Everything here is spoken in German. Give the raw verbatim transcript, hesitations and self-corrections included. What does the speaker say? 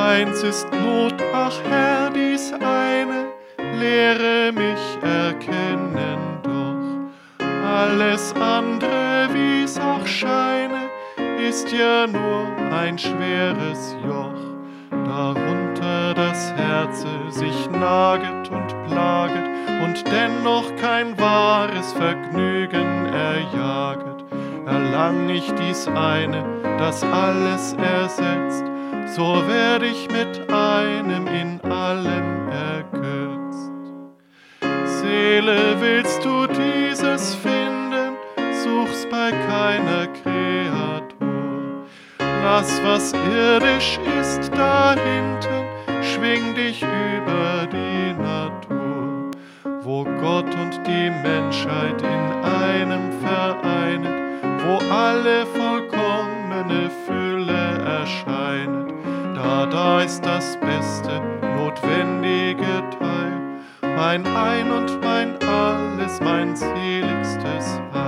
Eins ist Not, ach Herr, dies eine, lehre mich erkennen doch. Alles andere, wie's auch scheine, ist ja nur ein schweres Joch. Darunter das Herze sich naget und plaget und dennoch kein wahres Vergnügen erjaget. Erlang ich dies eine, das alles ersetzt, so werd ich mit einem in allem ergötzt. Seele, willst du dieses finden, such's bei keiner Kreatur. Lass, was irdisch ist, dahinten, schwing dich über die Natur. Wo Gott und die Menschheit in einem vereinet, wo alle vollkommene Fülle erscheinet, da, da ist das beste, notwendige Teil, mein Ein und mein Alles, mein seligstes Heil.